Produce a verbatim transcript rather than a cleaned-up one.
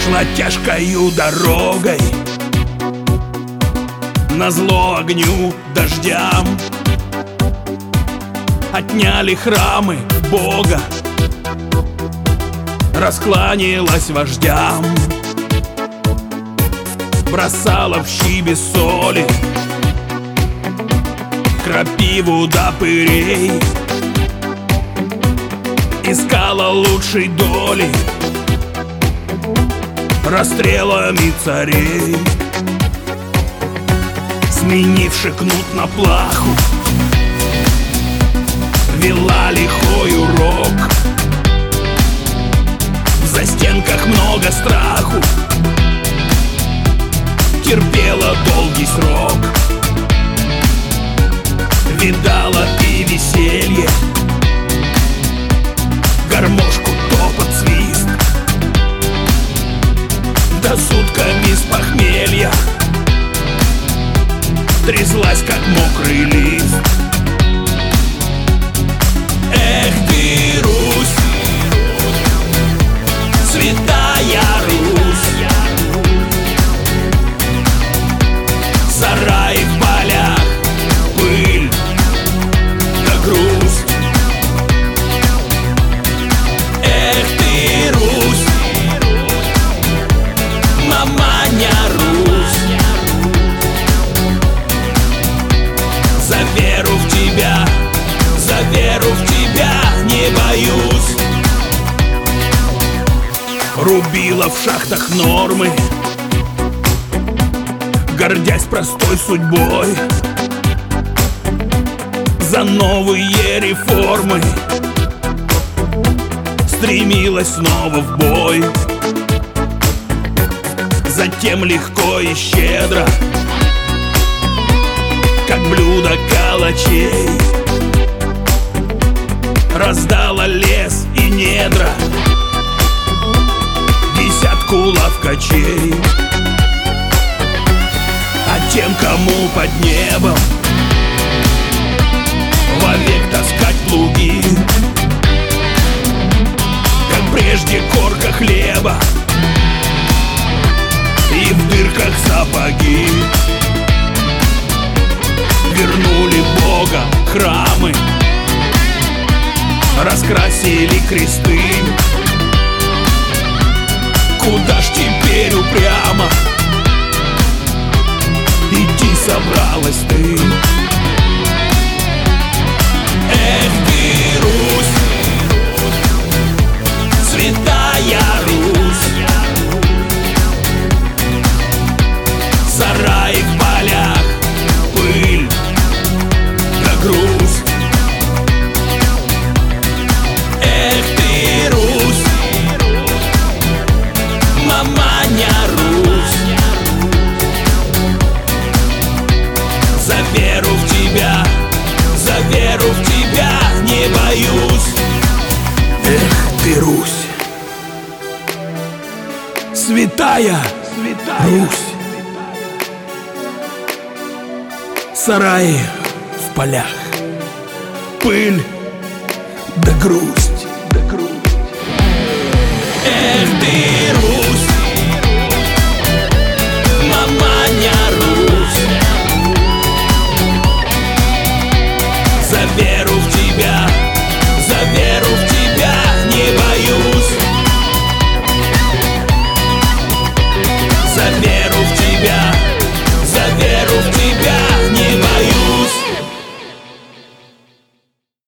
Шла тяжкою дорогой, назло огню, дождям. Отняли храмы Бога, раскланялась вождям. Бросала в щи без соли, крапиву до пырей. Искала лучшей доли расстрелами царей. Сменивши кнут на плаху, вела лихой урок. В застенках много страху, терпела долгий срок. Видала и веселье, гармошку, топот, свист. До сутками с похмелья тряслась, как мокрый лист. Эх ты, Русь, святая Русь, сараи в полях, пыль да грусть. Эх ты, Русь, маманя Русь, за веру в тебя, за веру в тебя не боюсь. Рубила в шахтах нормы, гордясь простой судьбой. За новые реформы стремилась снова в бой. Затем легко и щедро, как блюдо калачей, раздала лес и недра десятку ловкачей. А тем, кому под небом вовек таскать плуги, как прежде корка хлеба и в дырках сапоги. Вернули Бога храмы, раскрасили кресты. Куда ж теперь упрямо идти собралась ты? Эх ты, Русь, святая Русь, сараи в полях, пыль да грусть. Эх ты, Русь, маманя Русь, за веру в тебя, за веру в тебя не боюсь. Эх ты, Русь, святая, святая Русь, сараи в полях, пыль да грусть.